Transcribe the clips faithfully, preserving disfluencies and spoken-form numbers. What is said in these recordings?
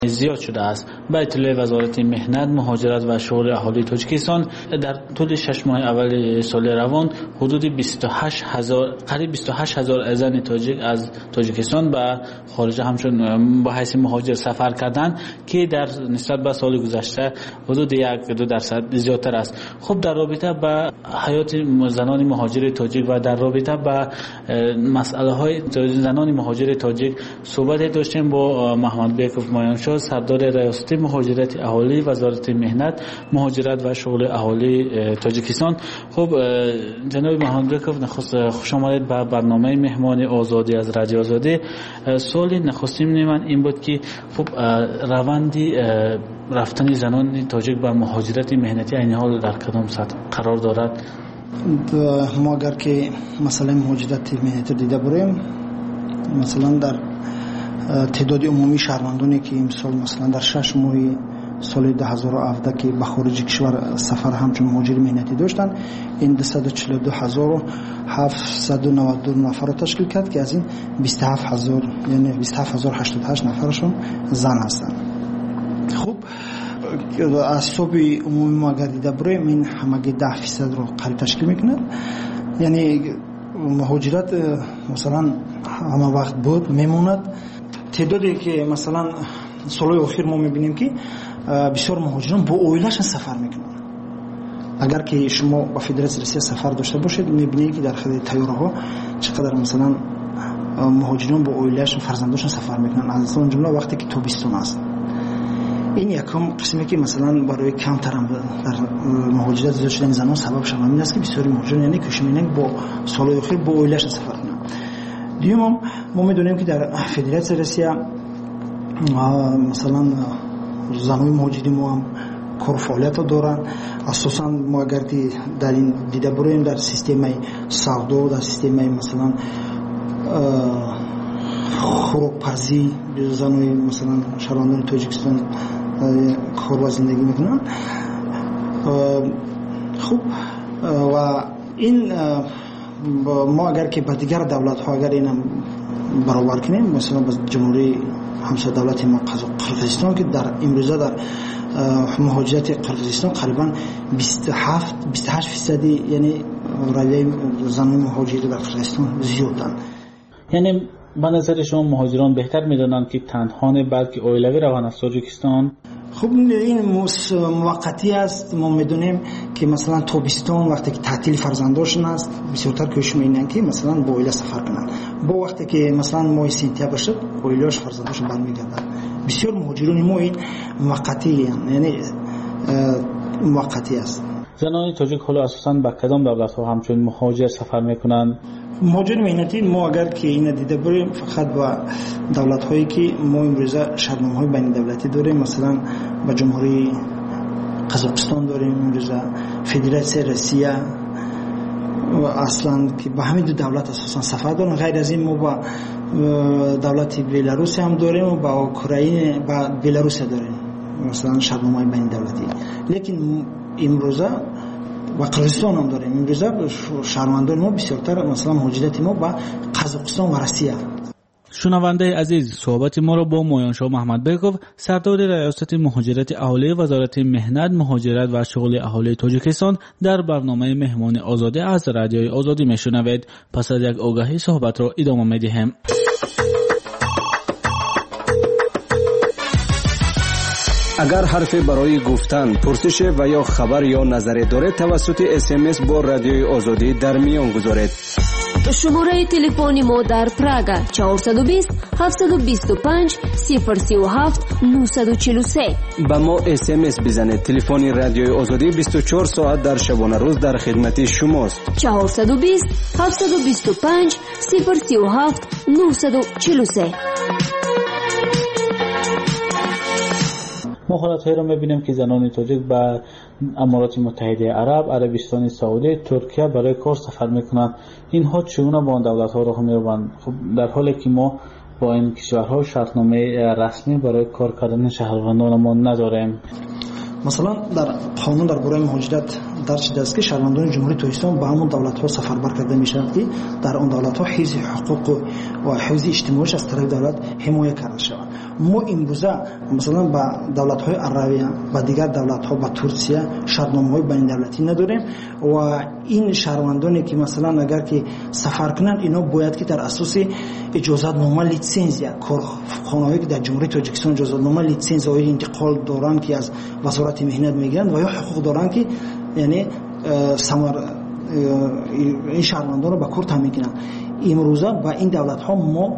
زیاد شده است. به اطلاع وزارت مهنت، مهاجرت و شغل اهالی تاجیکستان در طول شش ماه اول سال روان حدود بیست و هشت هزار قریب بیست و هشت هزار زن تاجیک از تاجیکستان به خارج همچون با حیث مهاجر سفر کردند که در نسبت به سال گذشته حدود یک دو درصد زیادتر است. خب در رابطه با حیات زنان مهاجر تاجیک و در رابطه با مسئله های زنان مهاجر تاجیک صحبت داشتیم با محمد بیکوف مایانشاه، سردار ریاست مهاجرت اهالی وزارت مهنت، مهاجرت و شغل اهالی تاجیکستان. خب جناب محمد بیکوف، نخست خوش آمدید به برنامه مهمان آزادی از رادیو آزادی. سوال نخستین من این بود که خب روندی رفتن زنان تاجیک به مهاجرت مهنتی این حال در کدام سطح قرار دارد؟ ما اگر که مثلا مهاجرت مهنتی دیده بریم، مثلا در تعداد عمومی شهروندانی که امسال مثلا در شش ماه سال دو هزار و هفده که به خارج کشور سفر همچون مهاجر مهنتی داشتن، این دویست و چهل و دو هزار و هفتصد و نود و دو نفر را تشکیل کرد که از این بیست و هفت هزار یعنی بیست و هفت هزار و هشتاد و هشت نفرشون زن هستند. خب از حساب عمومی ما اگر دیده بریم این همگی ده فیصد رو قریب تشکیل میکنه. یعنی مهاجرت مثلا همه وقت بود میموند. تعدادی که مثلا سالهای اخیر ما میبینیم که بسیار مهاجران با اویلهشون سفر میکنن. اگر که شما با فدراسیون روسیه سفر داشته باشید میبینید که در خط طیاره ها چقدر مثلا مهاجران با اویلهشون فرزنداشون سفر میکنن، از اون جمله وقتی که تابستون است. این یکم قسمی که مثلا برای کمتر در مهاجرت زیاد شدن زنان سبب شده همین است که بسیاری مهاجران یعنی کشمینن با سالهای اخیر با اویلهشون سفر کنن. دیگه ما میدونیم که در فدراسیون روسیه مثلا زنای مهاجرین ما هم کار فعالیت دارن. اساسا ما اگر در این دیده بریم در سیستم سودا، در سیستم مثلا خوراکپزی زنای مثلا شهروندان تاجیکستان کار و زندگی میکنن. خب و این ما اگر که با دیگر دولت ها اگر اینم برابر کنیم، مثلا با جمهوری همسایه دولت ما قرقیزستان که در امروزه در مهاجرت قرقیزستان قریبا بیست و هفت بیست و هشت فیصد یعنی رویه زنان مهاجر در قرقیزستان زیادن. یعنی به نظر شما مهاجران بهتر میدونن که تنها نه بلکه اویلوی روان از تاجیکستان؟ خب این موقتی است. ما میدونیم که مثلا تابستان وقتی که تعطیل فرزنداشون است بسیارتر کوشش میکنن که مثلا با اویله سفر کنن. با وقتی که مثلا ماه سپتامبر شد اویلاش فرزنداشون برمیگردن. بسیار مهاجران ما این موقتی یعنی موقتی است. زنان تاجیک حالا اساساً به کدام دولت ها همچون مهاجر سفر میکنن؟ مهاجر مهنتی ما اگر که این دیده بریم فقط با دولت هایی که ما امروزه شرطنامه های بین دولتی داریم، مثلا با جمهوری قزاقستان داریم امروزه، فدراسیون روسیه و اصلا که با همین دو دولت اساسا سفر داریم. غیر از این ما با دولت بلاروس هم داریم و با اوکراین با بلاروس داریم مثلا شرطنامه های بین دولتی. لیکن امروزه و قرقیزستان هم داریم. امروزه شهروندان ما بسیارتر مثلا مهاجرت ما با قزاقستان و روسیه. شنونده عزیز، صحبت ما را با مایانشاه محمد بیکوف، سردار ریاست مهاجرت اهالی وزارت مهنت، مهاجرت و شغل اهالی تاجیکستان در برنامه مهمان آزادی از رادیوی آزادی میشنوید. پس از یک آگاهی صحبت را ادامه میدیم. اگر حرفی برای گفتن، پرسش و یا خبر یا نظری دارید توسط اس ام اس با رادیوی آزادی در میان گذارید. شماره تلفن ما در پراگ چهارصد و بیست هفتصد و بیست و پنج صفر سی و هفت نهصد و چهل و سه. با ما اس ام اس بزنید. تلفن رادیوی آزادی بیست و چهار ساعت در شبانه روز در خدمت شماست. چهارصد و بیست هفتصد و بیست و پنج صفر سی و هفت نهصد و چهل و سه. ما حالت‌هایی را می‌بینیم که زنان تاجیک به امارات متحده عرب، عربستان سعودی، ترکیه برای کار سفر می‌کنند. اینها چگونه با آن دولت‌ها راه می‌روند؟ خب در حالی که ما با این کشورها شرطنامه رسمی برای کار کردن شهروندان ما نداریم. مثلا در قانون درباره مهاجرت در چیز است که شهروندان جمهوری تاجیکستان به همون دولت‌ها سفربر کرده میشن که در اون دولت‌ها حفظ حقوق و حفظ اجتماعی از طرف دولت حمایت کرده شود. ما امروزه مثلا با دولت‌های عربی و دیگر دولت‌ها با ترکیه شرطنامه‌های بین دولتی نداریم و این شهروندانی که مثلا اگر که سفر کنند اینا باید که در اساس اجازه نامه لیسانس کارخانه‌ای که در جمهوری تاجیکستان اجازه نامه لیسانس و انتقال دارند که از وزارت مهنت میگیرند و یا حقوق دارند که یعنی سمر این شهروندان رو به کار تامین کنند. امروزه با این دولت‌ها ما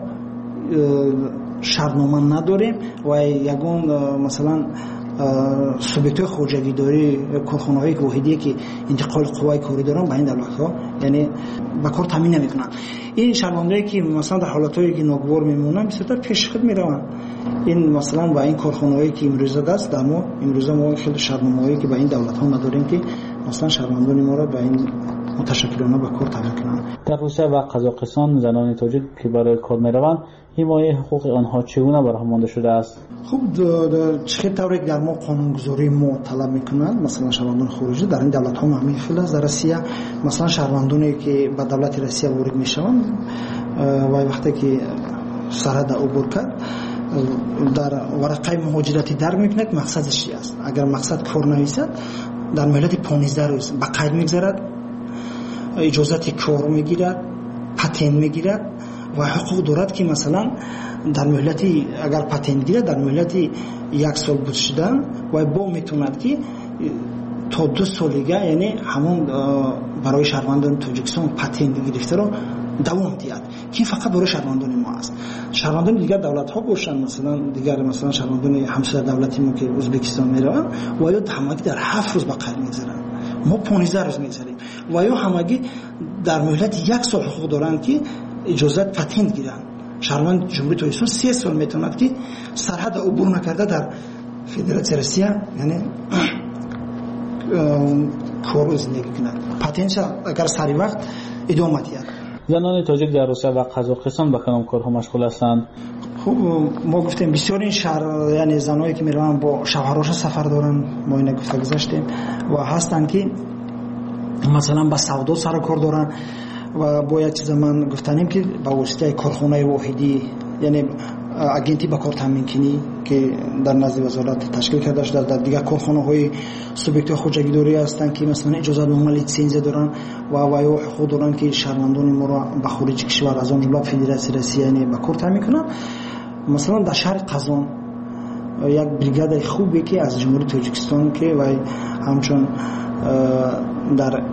شرطنامه نداریم و یگان مثلا سوبیکت‌های خواجگیداری کارخانه‌های واحدی که انتقال قوای کاری دارن با این دولت‌ها یعنی به کار تامین نمی‌کنن. این شهروندانی که مثلا در حالت‌هایی که ناگوار میمونن بسیار پیشخدمت میرون. این مثلا با این کارخانه‌هایی که امروزه دست در ما امروزه ما خیلی شرطنامه‌ای که با این دولت‌ها نداریم که مثلا شهروندان ما را با این متشکلانه به کار تامین کنن. در روسیه و قزاقستان زنان تاجیک که برای کار میروند حمایت حقوق آنها چگونه برهم مانده شده است؟ خب چه طوری در ما قانونگذاری ما طلب میکنند مثلا شهروندان خارجی در این دولت ها همین خیلی از روسیه مثلا شهروندانی که به دولت روسیه وارد میشوند و وقتی که سرحد عبور کرد در ورقه مهاجرتی در میکنه که مقصدش چی است. اگر مقصد کار نویسد در مهلت پانزده روز به قید میگذارد، اجازت کار میگیرد، پتنت میگیرد و حقوق دارد که مثلا در مهلتی اگر پتنت گیرد در مهلتی یک سال بود شدن و با میتوند که تا دو سالگه یعنی همون برای شهروندان تاجیکستان پتنت گرفته رو دوام دهد که فقط برای شهروندان ما است. شهروندان دیگر دولت ها باشن مثلا دیگر مثلا شهروندان همسایه دولتی ما که ازبکستان میروند و یا همگی در هفت روز به قید میگذارن، ما پانزده روز میگذاریم و یا همگی در مهلت یک سال حقوق دارند که اجازت پتنت گیرن. شهروند جمهوری تاجیکستان سه سال میتوند که سرحد عبور نکرده در فدراسیون روسیه یعنی کار زندگی کند. پتنت اگر سری وقت ادامه دهد. زنان تاجیک در روسیه و قزاقستان به کدام کارها مشغول هستند؟ خب ما گفتیم بسیار این شهر یعنی زنایی که میروند با شوهرهاش سفر دارن ما اینو گفته گذاشتیم و هستن که مثلا با سودا سر کار دارن و با یک چیز من گفتنیم که با واسطه کارخانه واحدی یعنی اگنتی با کار تامین کنی که در نزد وزارت تشکیل کرده شده در دیگر کارخانه‌های سوبیکت خودجگیداری هستند که مثلا اجازه نامه لیسانس دارن و وایو حقوق دارن که شهروندان ما را به خارج کشور از آن جمله فدراسیون روسیه یعنی با کار تامین کنن. مثلا در شهر قزان یک بریگاد خوبی که از جمهوری تاجیکستان که و همچون در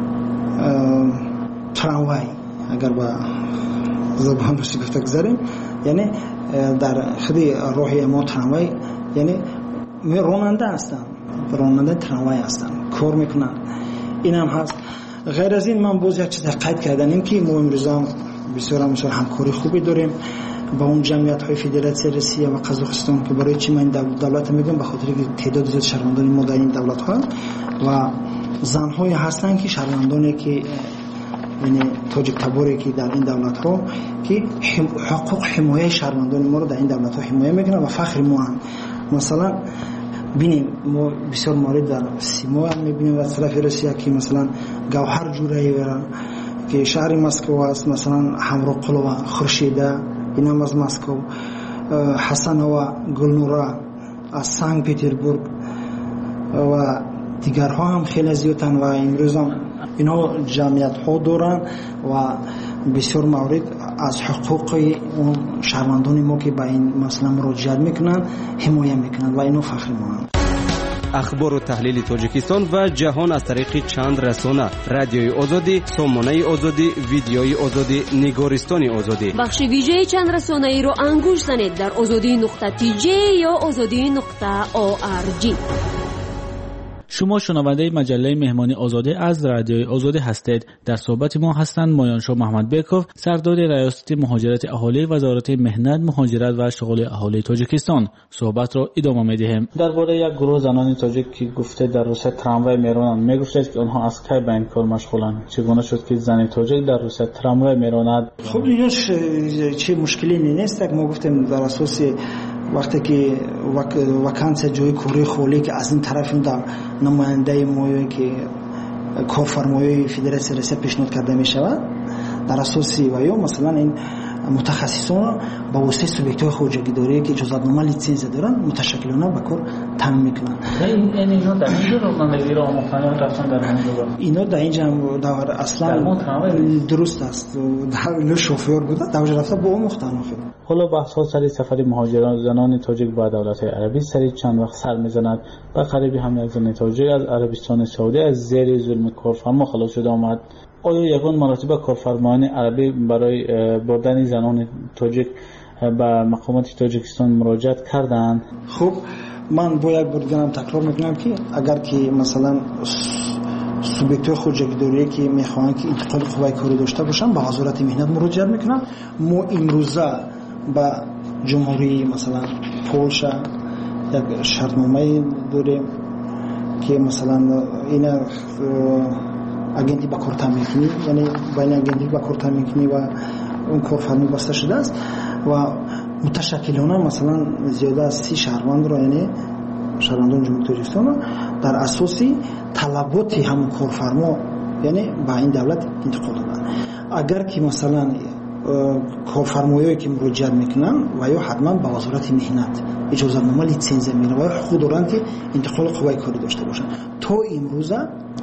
تراموای اگر با زبان روسی گفته گذاریم یعنی در خیلی راهی ما تراموای یعنی راننده هستن راننده تراموای هستن کار میکنن. این هم هست. غیر از این من باز یک چیز قید کردنیم که ما امروز هم بسیار همسر همکاری خوبی داریم با اون جمعیت های فدراسیون روسیه و قزاقستان که برای چی من این دولت میگم به خاطر که تعداد زیاد شهروندان ما در این دولت ها و زن های هستن که شهروندانی که یعنی تاجیک تباری که در این دولت ها که حقوق حمایه شهروندان ما رو در این دولت ها حمایه میکنن و فخر ما هم. مثلا ببینیم ما بسیار مورد در سیما هم میبینیم از طرف روسیه که مثلا گوهر جورایی برن که شهر مسکو است مثلا همراقل و خورشیده این هم از مسکو، حسن و گلنورا از سنت پترزبورگ و دیگرها هم خیلی زیادن و امروز هم اینا جمعیت ها دارن و بسیار مورد از حقوق اون شهروندان ما که با این مسئله مراجعه میکنن حمایت میکنن و اینو فخر ما هم. اخبار و تحلیل تاجیکستان و جهان از طریق چند رسانه: رادیوی آزادی، سامانه آزادی، ویدیوی آزادی، نگارستان آزادی. بخش ویژه چند رسانه ای رو انگوش زنید در آزادی نقطه تی جی یا آزادی نقطه او آر جی. شما شنونده مجله مهمانی آزاده از رادیوی آزاده هستید. در صحبت ما هستند مایانشاه محمد بیکوف، سردار ریاست مهاجرت اهالی وزارت مهنت، مهاجرت و شغل اهالی تاجیکستان. صحبت را ادامه می‌دهیم. درباره یک گروه زنان تاجیک که گفته در روسیه تراموای میرانند، میگفتید که آنها از کی به این کار مشغولند؟ چگونه شد که زن تاجیک در روسیه تراموای میراند؟ خب اینش چه مشکلی نیست. ما گفتیم در اساس وقتی که وک... وکانس جای کوری خالی که از این طرف در نماینده ما که کارفرمای فدراسیون روسیه پیشنهاد کرده می شود. در اساس و یا مثلا این متخصصان با واسطه سوبیکت‌های خودجگیداری که اجازه‌نامه لیسانس دارن متشکلانه به کار تامین میکنن. این اینا در اینجا روزنامه‌نگاری را آموختن رفتن در اونجا. اینا در اینجا در اصلا درست است. در شوفر بوده در اونجا رفته با آموختن خود. حالا بحث‌ها سر سفر مهاجران زنان تاجیک به دولت‌های عربی سری چند وقت سر می‌زند. با قریبی هم یک زن تاجیک از عربستان سعودی از زیر ظلم کارفرما خلاص شده آمد. آیا یگان مراتب کارفرمایان عربی برای بردن زنان تاجیک به مقامات تاجیکستان مراجعت کردند؟ خب من با یک بار دیگه هم تکرار میکنم که اگر که مثلا سوبیکت‌های خودجگیداری که میخوان که انتقال قوه کاری داشته باشن به وزارت مهنت مراجعت میکنن. ما امروزه به جمهوری مثلا پولشا یک شرطنامه داریم که مثلا این اگنتی با کار تامین کنی، یعنی بین اگنتی با کار تامین کنی و اون کارفرما بسته شده است و متشکلانه مثلا زیاده از سی شهروند را یعنی شهروندان جمهوری تاجیکستان را در اساسی طلبات همون کارفرما یعنی با این دولت انتقال دادن. اگر که مثلا کارفرمایایی که مراجعت میکنن و یا حتما به وزارت مهنت اجازه‌نامه لیسانس میره و خود دارن که انتقال قوه کاری داشته باشن. تا امروزه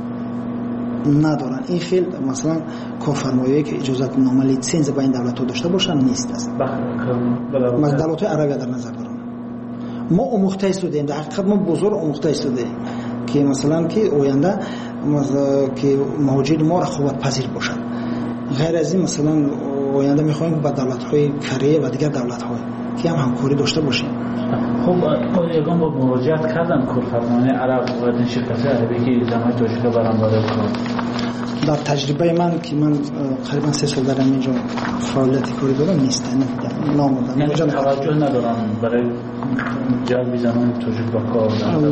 ندارن. این فیل مثلا کارفرمایایی که اجازه نامه لیسانس با این دولت ها داشته باشن نیست است. ما دولت عربی در نظر دارم. ما آموخته شدیم، در حقیقت ما بزرگ آموخته شدیم که مثلا که آینده که مهاجر ما رقابت پذیر باشن. غیر از این مثلا آینده میخوایم با دولت های کره و دیگر دولت های که هم همکاری داشته باشیم. خب یگان با مراجعت کردن کارفرمایان عرب و این شرکت عربی که زمان تاجیک برام وارد کنند. در تجربه من که من قریبا سه سال در اینجا فعالیت کاری دارم نیست، یعنی ناموندم. یعنی توجه ندارم برای جلب زمان تاجیک با کار.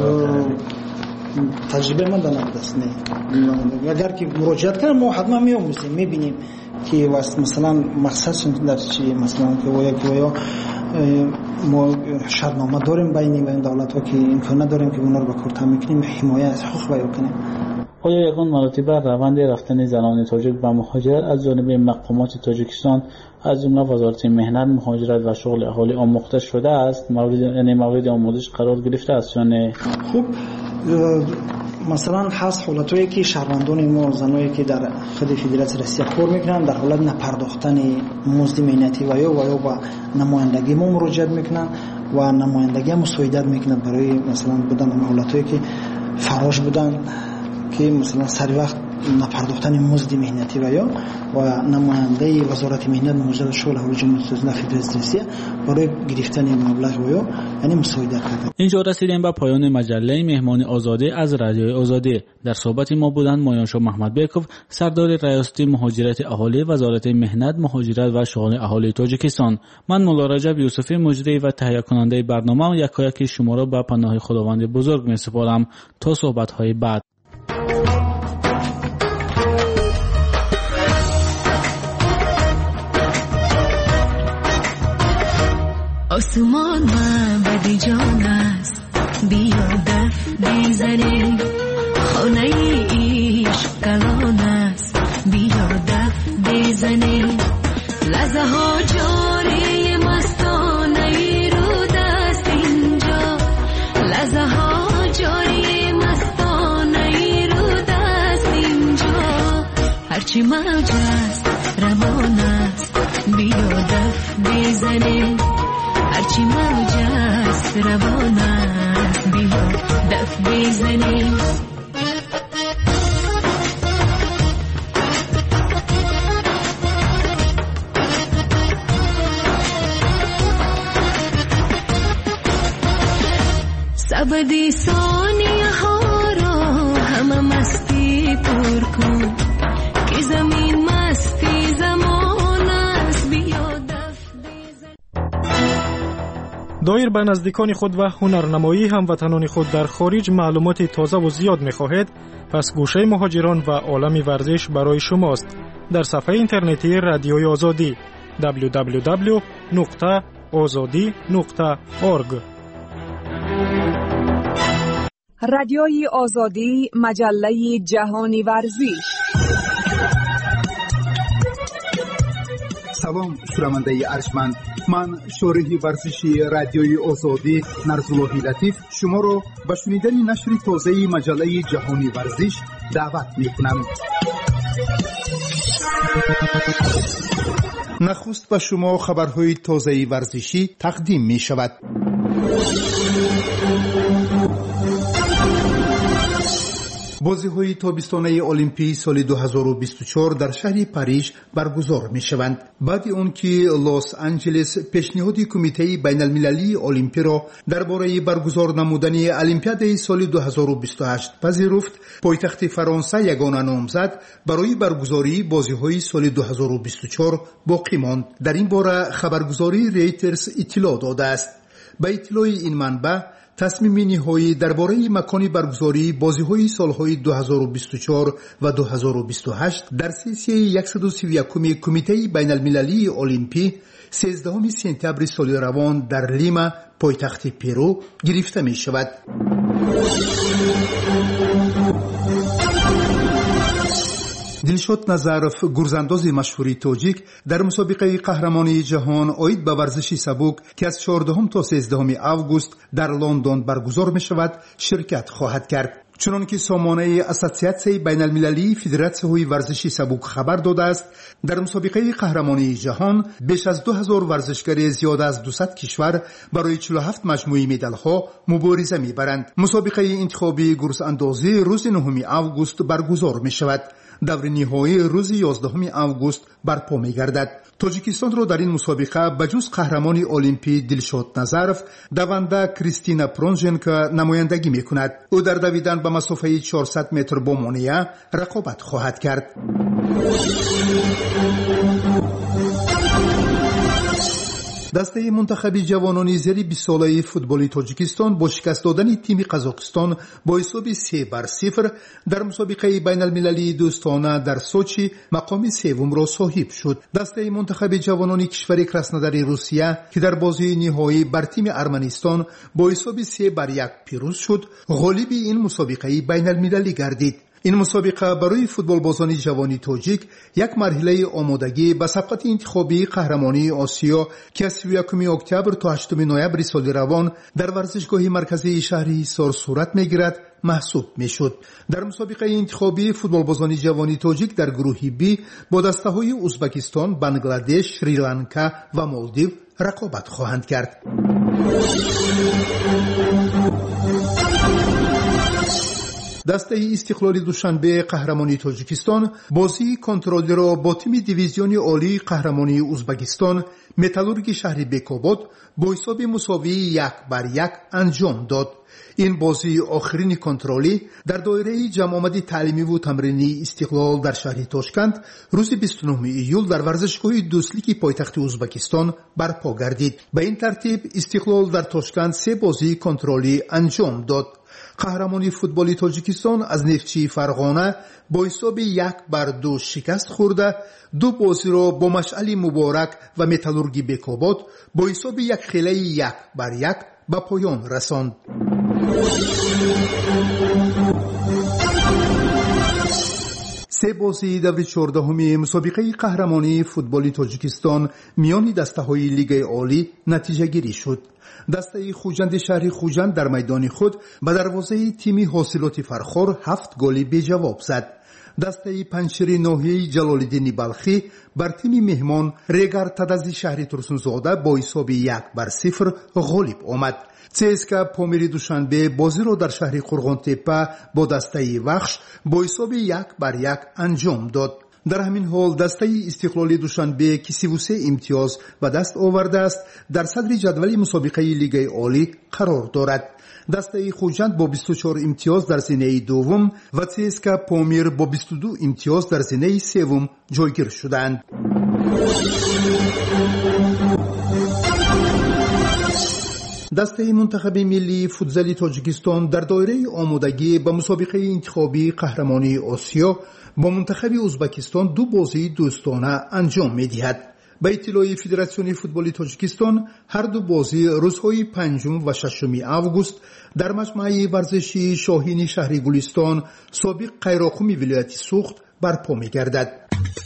تجربه من در نبوده است. نه اگر که مراجعت کنم ما حتما میآموزیم میبینیم که مثلا مقصد در چی، مثلا که ویا که ویا ما شرطنامه داریم بین این دولت ها که امکان نداریم که اونا رو به کار تامین کنیم، حمایت از حقوق بیان کنیم. آیا یگان مراتب روند رفتن زنان تاجیک به مهاجرت از جانب مقامات تاجیکستان از جمله وزارت مهنت مهاجرت و شغل اهالی آموخته شده است؟ مورد یعنی مورد آموزش قرار گرفته است یا نه؟ خوب مثلا هست حالتایی که شهروندان ما زنایی که در خود فدراسیون روسیه کار میکنن در حالت نپرداختن مزد مهنتی و یا و یا با نمایندگی ما مراجعت میکنن و نمایندگی مساعدت میکنن برای مثلا بودن حالتایی که فراش بودن که مثلا سر وقت نپرداختن مزد مهنتی و یا و نماینده وزارت مهنت مجلس شغل اهالی جمهوری اسلامی فدراسیون روسیه برای گرفتن مبلغ و یا یعنی مساعدت کردن. اینجا رسیدیم به پایان مجله مهمان آزادی از رادیوی آزادی. در صحبت ما بودند مایانشاه محمد بیکوف سردار ریاستی مهاجرت اهالی وزارت مهنت مهاجرت و شغل اهالی تاجیکستان. من مولا رجب یوسفی مجری و تهیه کننده برنامه و یکایک شما را به پناه خداوند بزرگ می‌سپارم تا صحبت‌های بعد. آسمان معبد جان است بیا دف بزنیم، خانه عشق کلان است بیا دف بزنیم، لحظه ها جاری مستانه رو دست اینجا، لحظه ها جاری مستانه رو دست اینجا، هرچی موج است روان است بیا دف بزنیم، هرچی موج است روان است بیا دف بزنیم. سبدی ثانیه ها را همه مستی پر کن که زمین مستی زمان است بیا دف بزن. دایر به نزدیکان خود و هنرنمایی هموطنان خود در خارج معلومات تازه و زیاد می‌خواهید؟ پس گوشه مهاجران و عالم ورزش برای شماست. در صفحه اینترنتی رادیوی آزادی دبلیو دبلیو دبلیو نقطه آزادی نقطه اورگ. رادیوی آزادی، مجله جهانی ورزش. سلام شنونده ارجمند، من شارح ورزشی رادیوی آزادی نرزاللهی لطیف شما را به شنیدن نشر تازه مجله جهانی ورزش دعوت می‌کنم. نخست به شما خبرهای تازه ورزشی تقدیم می‌شود. بازی‌های تابستانه المپیک سال دو هزار و بیست و چهار در شهر پاریژ برگزار می‌شوند. بعد آن که لس آنجلس پیشنهاد کمیته بین‌المللی المپیک را درباره برگزار نمودن المپیاد سال دو هزار و بیست و هشت پذیرفت، پایتخت فرانسه یگانه نامزد برای برگزاری بازی‌های سال دو هزار و بیست و چهار باقی ماند. در این باره خبرگزاری ریترز اطلاع داده است. به اطلاع این منبع تصمیم نهایی درباره مکان برگزاری بازی‌های سال‌های دو هزار و بیست و چهار و دو هزار و بیست و هشت در سسیه صد و سی و یک کمیته بین‌المللی المپیک سیزدهم سپتامبر سال روان در لیما پایتخت پرو گرفته می‌شود. دلشاد نظرف، گرزانداز مشهور تاجیک، در مسابقه قهرمانی جهان آید به ورزش سبک که از چهاردهم تا سیزدهم آگوست در لندن برگزار می شود شرکت خواهد کرد. چنانکه سامانه اساسیاسیون بین‌المللی فدراسیون ورزش سبک خبر داده است، در مسابقه قهرمانی جهان بیش از دو هزار ورزشکار زیاد از دویست کشور برای چهل و هفت مجموعه مدال‌ها مبارزه می‌برند. مسابقه انتخابی گرزاندازی روز نهم آگوست برگزار می‌شود. دور نهایی روز یازدهم آگوست برپا می‌گردد. تاجیکستان را در این مسابقه بجز قهرمان المپیک دلشاد نظرف، دونده کریستینا پرونژنکا نمایندگی می‌کند. او در دویدن به مسافه چهارصد متر با مانع رقابت خواهد کرد. دسته منتخب جوانان زیر بیست ساله فوتبال تاجیکستان با شکست دادن تیم قزاقستان با حساب سه بر صفر در مسابقه بین المللی دوستانه در سوچی مقام سوم را صاحب شد. دسته منتخب جوانان کشور کراسنودار روسیه که در بازی نهایی بر تیم ارمنستان با حساب سه بر یک پیروز شد، غالب این مسابقه بین المللی گردید. این مسابقه برای فوتبال بازان جوانی تاجیک یک مرحله آمادگی به سبقت انتخابی قهرمانی آسیا که از سی و یکم اکتبر تا هشتم نوامبر سال روان در ورزشگاه مرکزی شهر حصار صورت میگیرد محسوب میشد. در مسابقه انتخابی فوتبال بازان جوانی تاجیک در گروه بی با دسته های ازبکستان، بنگلادش، سریلانکا و مالدیو رقابت خواهند کرد. دسته استقلال دوشنبه قهرمانی تاجیکستان بازی کنترلی را با تیم دیویزیون عالی قهرمانی ازبکستان متالورگ شهر بیکاباد با حساب مساوی یک بر یک انجام داد. این بازی آخرین کنترلی در دایره جمع آمد تعلیمی و تمرینی استقلال در شهر تاشکند روز بیست و نهم ایول در ورزشگاه دوستلیک پایتخت ازبکستان برپا گردید. به این ترتیب استقلال در تاشکند سه بازی کنترلی انجام داد. قهرمانی فوتبالی تاجیکستان از نفتچی فرغانه با حساب یک بر دو شکست خورده، دو بازی را با مشعل مبارک و متالورگی بیکاباد با حساب یک خیلی یک بر یک به پایان رساند. سه بازی دور چهاردهم مسابقه قهرمانی فوتبالی تاجیکستان میان دسته‌های لیگ عالی نتیجه گیری شد. دسته خوجند شهر خوجند در میدان خود به دروازه تیم حاصلات فرخار هفت گل به جواب زد. دسته پنجشیر ناحیه جلالالدین بلخی بر تیم مهمان ریگر تدزی شهر ترسونزاده با حساب یک بر صفر غالب آمد. سیسکا پامیری دوشنبه بازی را در شهر قرغانتپه با دسته وخش با حساب یک بر یک انجام داد. در همین حال دسته استقلال دوشنبه که سی و سه امتیاز و دست آورده است در صدر جدول مسابقه لیگ عالی قرار دارد. دسته خوجند با بیست و چهار امتیاز در زینه دوم و سیسکا پامیر با بیست و دو امتیاز در زینه سوم جایگیر شدند. دسته منتخب ملی فوتبال تاجیکستان در دایره آمادگی به مسابقه انتخابی قهرمانی آسیا با منتخب ازبکستان دو بازی دوستانه انجام می‌دهد. به اطلاع فدراسیون فوتبال تاجیکستان هر دو بازی روزهای پنجم و ششم آگوست در مجمع ورزشی شاهین شهر گلستان سابق قیراقم ولایت سوخت برپا می‌گردد.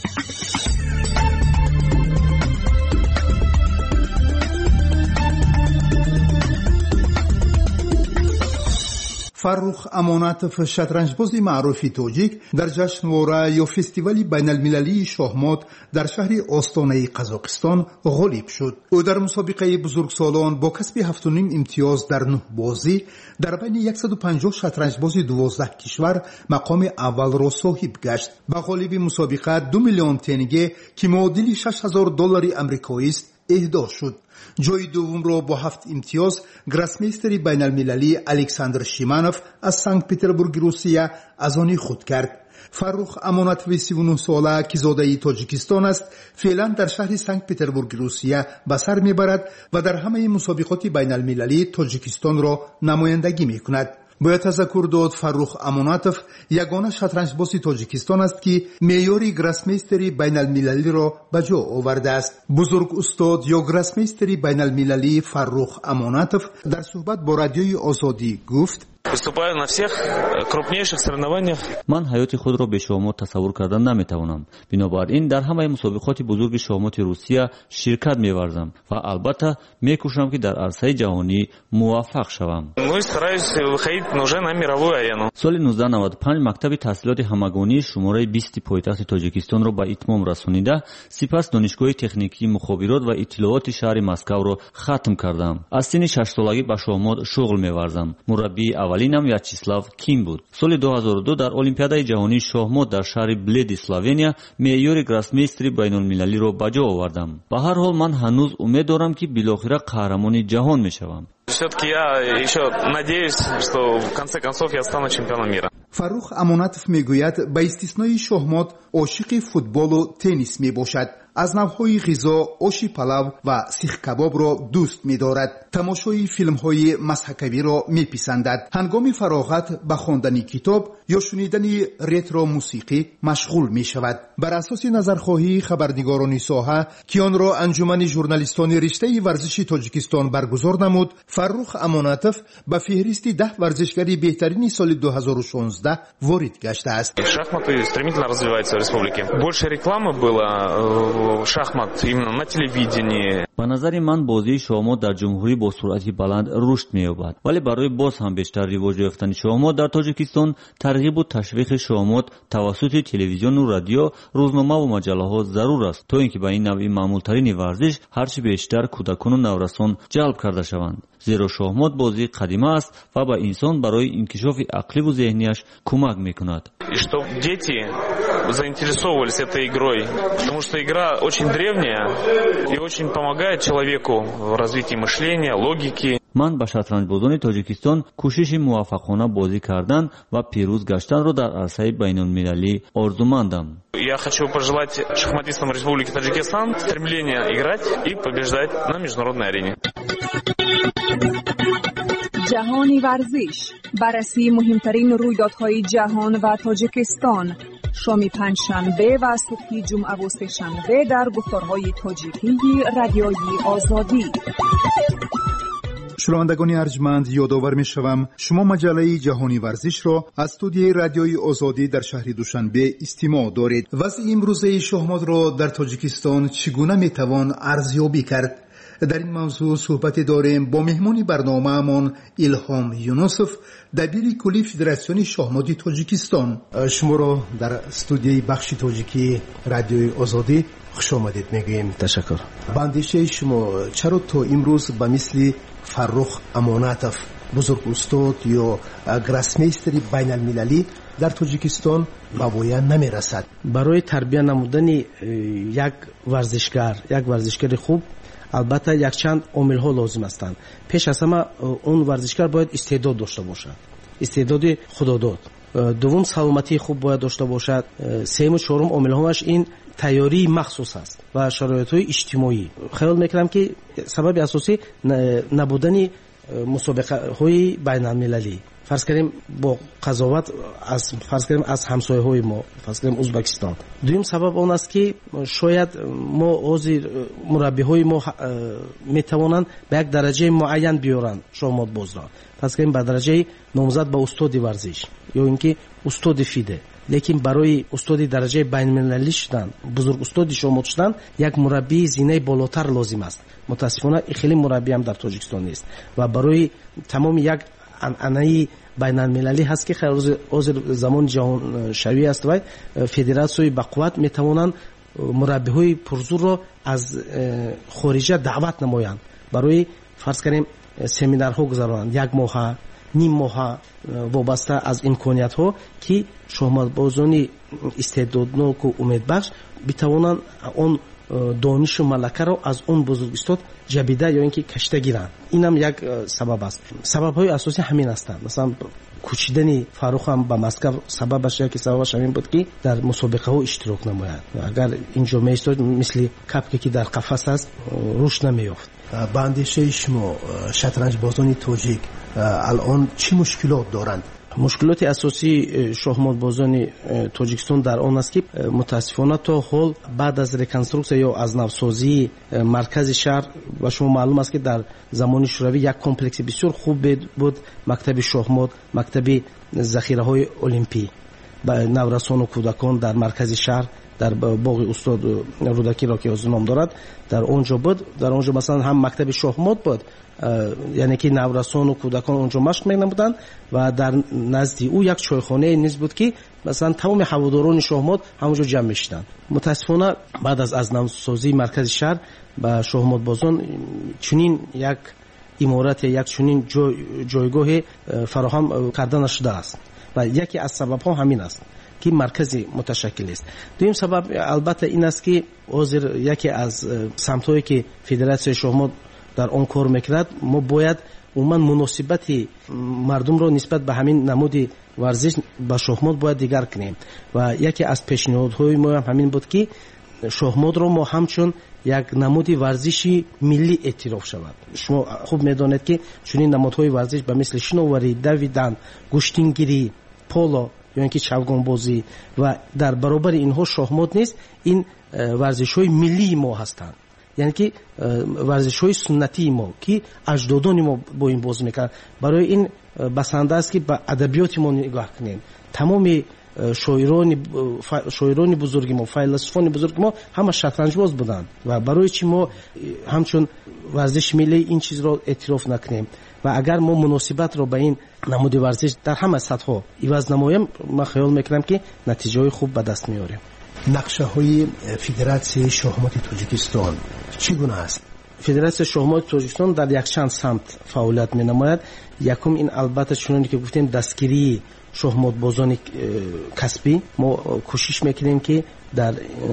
فرخ اماناتف شطرنجباز معروف تاجیک در جشنواره یا فستیوال بین المللی شاهمات در شهر آستانه قزاقستان غالب شد. او در مسابقه بزرگسالان با کسب هفت و نیم امتیاز در نه بازی در بین صد و پنجاه شطرنجباز دوازده کشور مقام اول را صاحب گشت. به غالب مسابقه دو میلیون تنگه که معادل شش هزار دلار آمریکایی است اهدا شد. جای دوم را با هفت امتیاز گراسمیستر بین المللی الکساندر شیمانوف از سنت پترزبورگ روسیه از آن خود کرد. فرخ اماناتف سی و نه ساله که زاده تاجیکستان است فعلا در شهر سنت پترزبورگ روسیه به سر میبرد و در همه مسابقات بین المللی تاجیکستان را نمایندگی میکند. باید تذکر داد فرخ اماناتف یگانه شطرنجباز تاجیکستان است که معیار گراسمیستر بین المللی را به جا آورده است. بزرگ استاد یا گراسمیستر بین المللی فرخ اماناتف در صحبت با رادیوی آزادی گفت: выступаю на всех крупнейших соревнованиях. من حیات خود را به شامات تصور کردن نمیتوانم. بنابراین در همه مسابقات بزرگ شامات روسیه شرکت می‌ورزم و البته می‌کوشم که در عرصه جهانی موفق شوم. Ну и стараюсь выходить уже на мировую арену. سال نوزده نود و پنج مکتب تحصیلات همگانی شماره بیست پایتخت تاجیکستان را به اتمام رسانیده، سپس دانشگاه تکنیکی مخابرات و اطلاعات شهر مسکو را ختم کردم. از سن شش سالگی به شامات شغل می‌ورزم. مربی اولینم ویاچسلاو کیم بود. سال دو هزار و دو در المپیادای جهانی شاهمات در شهر بلد اسلوونیا معیار گراسمیستری بین المللی را به جا آوردم. به هر حال من هنوز امید دارم که بالاخره قهرمان جهان میشوم. Все-таки я еще надеюсь, что в конце концов я стану чемпионом мира. فرخ اماناتف میگوید به استثنای شاهمات عاشق فوتبال و تنیس میباشد. از نوعهای غذا آش پلو و سیخ کباب را دوست می‌دارد. تماشای فیلم‌های مضحکاوی را می‌پسندد. هنگام فراغت به خواندن کتاب یا شنیدن رترو موسیقی مشغول می‌شود. بر اساس نظرخواهی خبرنگاران ساحه که آن را انجمن ژورنالیستان رشته ورزش تاجیکستان برگزار نمود، فرخ اماناتف به فهرست ده ورزشکار بهترین سال دو هزار و شانزده وارد گشته است. Шахматы стремительно развиваются в республике. Больше рекламы было шахмат именно на телевидении. به نظر من بازی شاهمات در جمهوری با سرعت بلند رشد می‌یابد، ولی برای باز هم بیشتر رواج یافتن شاهمات در تاجیکستان ترغیب و تشویق شاهمات توسط تلویزیون و رادیو، روزنامه و مجله‌ها ضرور است تا اینکه به این نوع معمول‌ترین ورزش هرچی بیشتر کودکان و نورسان جلب کرده شوند. زیرا شاهمات بازی قدیمی است و به انسان برای انکشاف عقلی و ذهنیش کمک می‌کند. И что дети заинтересовывались этой игрой, потому что игра очень древняя и очень помогает человеку в развитии мышления, логики. من به شطرنجبازان تاجیکستان کوشش موفقانه بازی کردن و پیروز گشتن را در عرصه بین‌المللی آرزومندم. Я хочу пожелать шахматистам Республики Таджикистан стремления играть и побеждать на международной арене. جهانی ورزش، بررسی مهمترین رویدادهای جهان و تاجیکستان، شام پنجشنبه و صبح جمعه و سه‌شنبه در گفتارهای تاجیکی رادیوی آزادی. شنوندگان ارجمند، یادآور می‌شوم شما مجله جهانی ورزش را از استودیوی رادیوی آزادی در شهر دوشنبه استماع دارید. وضع امروزه شاهمات را در تاجیکستان چگونه میتوان ارزیابی کرد؟ در این موضوع صحبت داریم با مهمان برنامه‌مان الهام یونسوف، دبیر کلی فدراسیون شاهمات تاجیکستان. شما را در استودیوی بخش تاجیکی رادیوی آزادی خوش آمدید میگوییم. تشکر. به اندیشه شما چرا تا امروز به مثل فرخ اماناتف بزرگ استاد یا گراسمیستر بین المللی در تاجیکستان به وای نمی رسد؟ برای تربیت نمودن یک ورزشکار یک ورزشکار خوب البته یک چند عامل ها لازم هستند. پیش از همه اون ورزشکار باید استعداد داشته باشد، استعداد خداداد. دوم سلامتی خوب باید داشته باشد. سوم و چهارم عامل هاش این تیاری مخصوص است و شرایط های اجتماعی. خیال میکنم که سبب اساسی نبودن مسابقه های بین المللی فرض کنیم با قضاوت از فرض کنیم از همسایه‌های ما، فرض کنیم ازبکستان. دوم سبب اون است که شاید ما حاضر مربی‌های ما میتوانند به یک درجه معین بیارن شهمات باز را، فرض کنیم به درجه نامزد به استاد ورزش یا اینکه استاد فیده، لیکن برای استاد درجه بین‌المللی شدن، بزرگ استاد شهمات شدن یک مربی زینه بالاتر لازم است. متاسفانه خیلی مربی هم در تاجیکستان نیست و برای تمام یک انعنه بین‌المللی هست که حاضر زمان جهان شوی است و فدراسیون با قوت میتوانند مربی‌های پرزور را از خارج دعوت نمایند، برای فرض کنیم سمینارها گذارند، یک ماه نیم ماه وابسته از امکانیت ها که شهماتبازان استعدادناک و امیدبخش بتوانند اون دانش و ملکه را از اون بزرگ استاد جبیده یا اینکه کشته گیرند. این هم یک سبب است. سبب های اساسی همین هستند. مثلا کوچیدن فاروق هم به مسکو سببش یکی سببش همین بود که در مسابقه ها اشتراک نماید. اگر اینجا میستاد مثل کپکی که در قفس است رشد نمیافت. با اندیشه شما شطرنج بازان تاجیک الان چه مشکلات دارند؟ مشکلات اساسی شهمات بازان تاجیکستان در آن است که متاسفانه تا حال بعد از ریکنسترکسیون یا از نوسازی مرکز شهر و شما معلوم است که در زمان شوروی یک کمپلکس بسیار خوب بود، مکتب شهمات، مکتب ذخیره های المپی با نورسان و کودکان در مرکز شهر در باغ استاد رودکی را که از نام دارد در اونجا بود. در اونجا مثلا هم مکتب شهمات بود، یعنی که نورسان و کودکان اونجا مشق می‌نمودند و در نزد او یک چایخانه نیز بود که مثلا تمام هواداران شهمات همونجا جمع می‌شدند. متاسفانه بعد از از نوسازی مرکز شهر با شهمات بازان چنین یک امارت یک چنین جای جایگاه فراهم کرده نشده است و یکی از سبب‌ها همین است که مرکزی متشکل است. دویم سبب البته این است که حاضر یکی از سمت‌هایی که فدراسیون شهمات در آن کار میکرد، ما باید عموما مناسبت مردم را نسبت به همین نمود ورزش با شهمات باید دیگر کنیم و یکی از پیشنهادهای ما هم همین بود که شهمات را ما همچون یک نمود ورزشی ملی اعتراف شود. شما خوب میدانید که چنین نمودهای ورزش به مثل شناوری، دویدن، گشتینگیری، پولو یا اینکه چوگان بازی و در برابر اینها شهمات نیست، این ورزش‌های ملی ما هستند، یعنی که ورزش‌های سنتی ما که اجدادان ما با این بازی می‌کردند. برای این بسنده است که به ادبیات ما نگاه کنیم. تمام شاعران شاعران بزرگ ما، فیلسوفان بزرگ ما همه شطرنج باز بودند و برای چی ما همچون ورزش ملی این چیز را اعتراف نکنیم و اگر ما مناسبت را به این نمود ورزش در همه سطح‌ها عوض نماییم، ما خیال می‌کنم که نتیجه‌های خوب به دست میاریم. نقشه های فدراسیون شهمات تاجیکستان چگونه است؟ فدراسیون شهمات تاجیکستان در یک چند سمت فعالیت می‌نماید. یکم این البته چونانی که گفتیم دستگیری شهمات بازان کسبی، ما کوشش میکنیم که در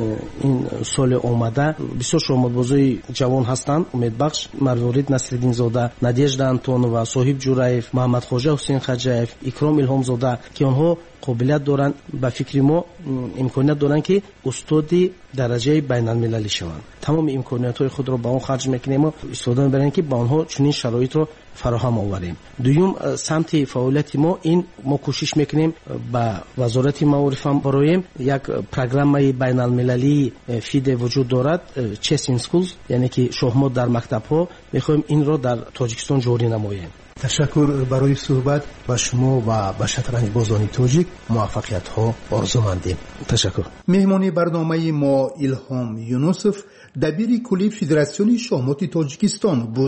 این سال آمده بسیار شهمات بازای جوان هستند، امیدبخش، مروارید نصرالدین زاده، نادیژدا انتونова، صاحب جورایف، محمد خواجه حسین خجاєв، اکرام الهام زاده که آنها قابلیت دارند، به فکر ما امکانیت دارند که استاد درجه بین المللی شوند. تمام امکانیت های خود را به آن خرج میکنیم و استفاده میبریم که با آنها چنین شرایط را فراهم آوریم. دوم سمت فعالیت ما این ما کوشش میکنیم با وزارت معارف هم برایم یک پروگرام بین المللی فیده وجود دارد، چس این سکولز، یعنی که شهمات در مکتب ها میخوایم این را در تاجیکستان جاری نماییم. تشکر برای صحبت با شما و با شطرنج بازان تاجیک. موفقیت ها آرزومندیم. تشکر. مهمانی برنامه ما الهام یونوسف، دبیر کلی فدراسیون شهمات تاجیکستان بود.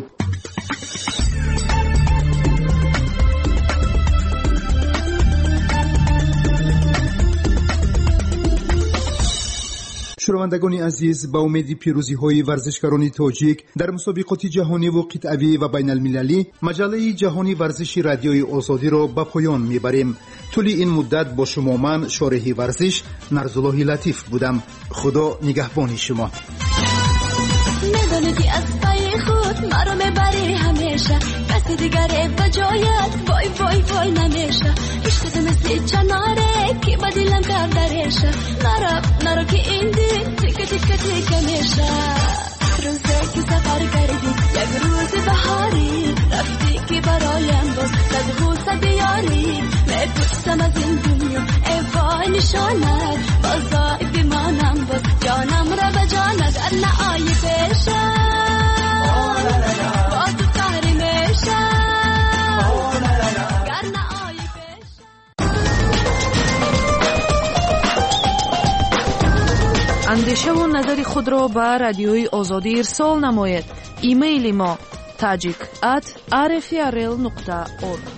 شنوندگان عزیز، با امید پیروزی های ورزشکاران تاجیک در مسابقات جهانی و قطعی و بین المللی، مجله جهانی ورزشی رادیوی آزادی را به پایان میبریم. طول این مدت با شما من شارح ورزش نرزالله لطیف بودم. خدا نگهبان شما. میدونی که از پای خود مرا میبری همیشه، کسی دیگره به جایت وای وای وای نمیشه. عشق مثل چناره که با دلم کرده ریشه، نرا نرا که این دل تیکه تیکه تیکه میشه. روزه که سفر کردی یک روز بهاری، رفتی که برایم باز صد غوصه بیار نداری میپرسم از این دنیا ای وای نشانت بازای بیمانم باز جانم را به جانت ار نه آیی پیشم باز تو قهری میشم گر نه آیی پیشم. اندیشه و نظر خود را به رادیوی آزادی ارسال نماید. ایمیل ما tajik at r f r l nokta org